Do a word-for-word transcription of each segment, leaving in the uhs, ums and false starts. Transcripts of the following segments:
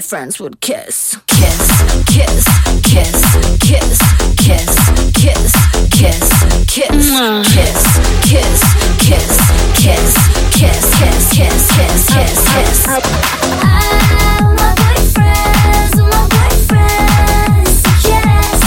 boyfriends would kiss. Kiss, kiss, kiss, kiss, kiss, kiss, kiss, kiss, kiss, kiss, kiss, kiss, kiss, kiss, kiss, kiss, kiss, kiss. I want my boyfriends, my boyfriends to kiss.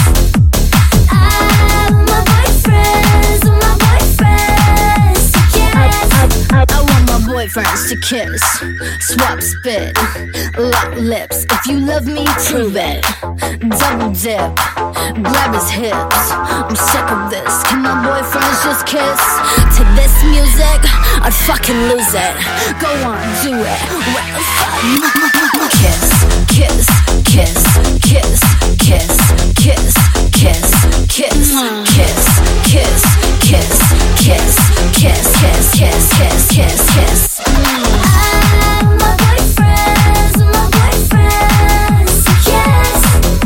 I want my boyfriends, my boyfriends to kiss. I want my boyfriends to kiss, swap spit, lock lips. If you love me, prove it. Double dip, grab his hips. I'm sick of this. Can my boyfriends just kiss? To this music, I'd fucking lose it. Go on, do it. What the fuck? Kiss, kiss, kiss, kiss, kiss, kiss, kiss, kiss, kiss, kiss, kiss, kiss, kiss, kiss, kiss, kiss, kiss, kiss. I want my boyfriends, my boyfriends to kiss.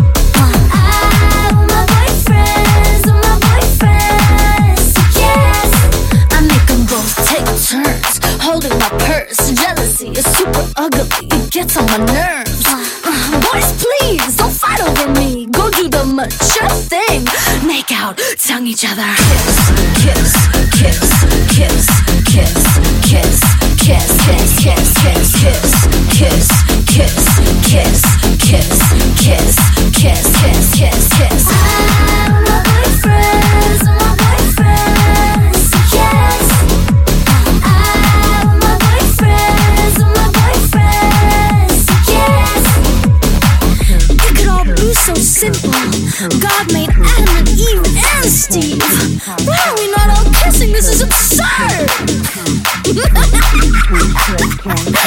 I want my boyfriends, my boyfriends to kiss. I make them both take turns holding my purse. Jealousy is super ugly, it gets on my nerves. Uh, boys, please, don't fight over me. Go do the mature thing. Make out, tongue each other. Kiss, kiss, kiss, kiss, kiss, kiss, kiss, kiss, kiss, kiss, kiss, kiss, kiss, kiss, kiss, kiss, kiss, kiss, kiss, kiss. I want my boyfriends, my boyfriends to kiss. I want my boyfriends, my boyfriends to kiss. It could all be so simple. God made Adam and Eve and Steve. Why are we not all kissing? This is absurd.